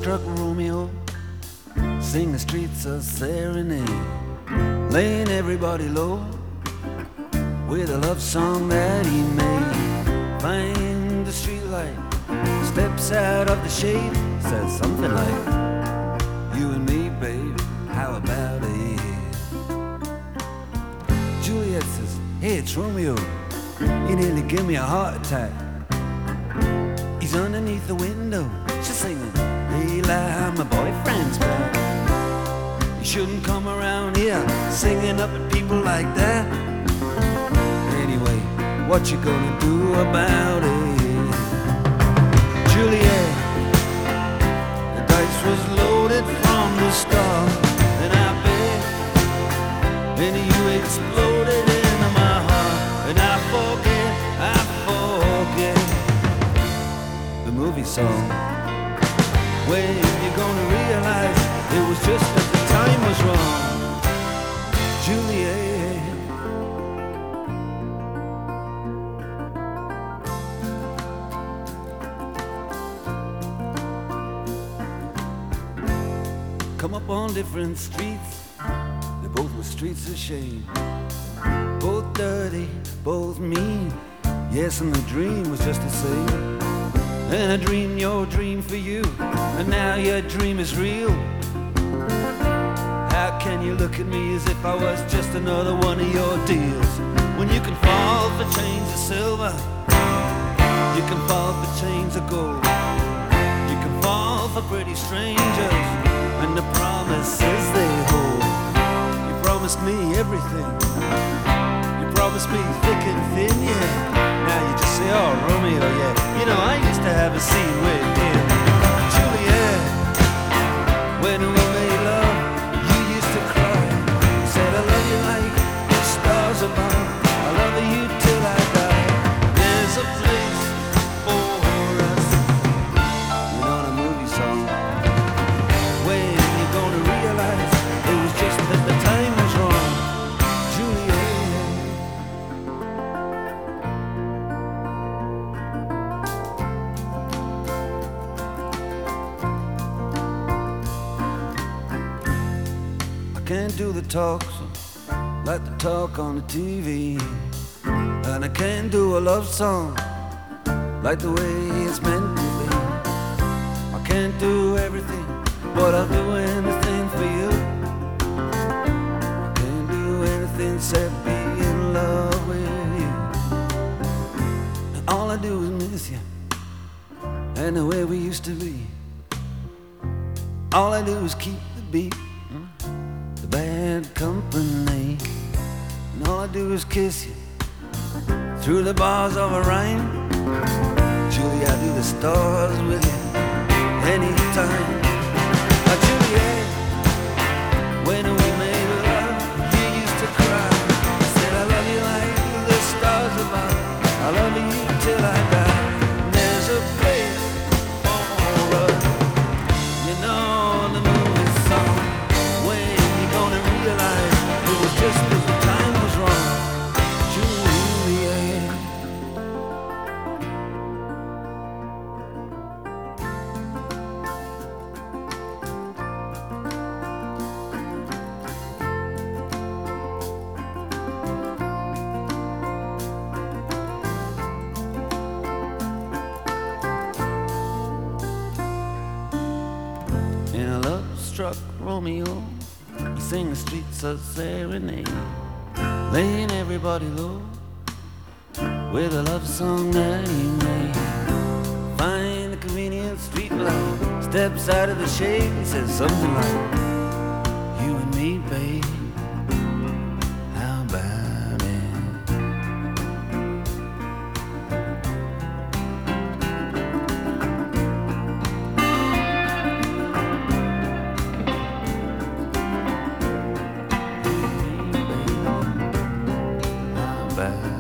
love-struck Romeo sing the streets a serenade, laying everybody low with a love song that he made. Find the streetlight, steps out of the shade, says something like, "You and me, babe, how about it?" Juliet says, "Hey, it's Romeo, you nearly give me a heart attack." He's underneath the window, she's singing, "Eli, my boyfriend's back." You shouldn't come around here singing up at people like that. Anyway, what you gonna do about it? Juliet, the dice was loaded from the start, and I bet, and you exploded into my heart, and I forget the movie song. When you gonna realize it was just that the time was wrong, Juliet? Come up on different streets, they both were streets of shame, both dirty, both mean. Yes, and the dream was just the same. And I dreamed your dream for you, and now your dream is real. How can you look at me as if I was just another one of your deals? When you can fall for chains of silver, you can fall for chains of gold, you can fall for pretty strangers and the promises they hold. You promised me everything, you promised me thick and thin, yeah. Now you just say, "Oh, Romeo, yeah, you know, I used to have a scene with him." Juliet, when we made love, you used to cry. You said, "I love you like the stars above, I love you till I die. There's a place for us." You know, the movie song. When you gonna realize it was just that the time was wrong, Juliet? Can't do the talks like the talk on the TV, and I can't do a love song like the way it's meant to be. I can't do everything, but I'll do anything for you. I can't do anything except be in love with you. And all I do is miss you and the way we used to be. All I do is keep the beat, bad company, and all I do is kiss you through the bars of a rhyme. Julie, I do the stars with you anytime. Juliet, when we made love, you used to cry. You said, "I love you like the stars above, I love you till I die. And there's a place for us." You know the movie song. It was just that the time was wrong, Juliet. In a love-struck Romeo, he sing the streets a serenade, laying everybody low with a love song that he made. Find the convenient street light, steps out of the shade, he says something like, "You and me, babe, how about it?" Bye.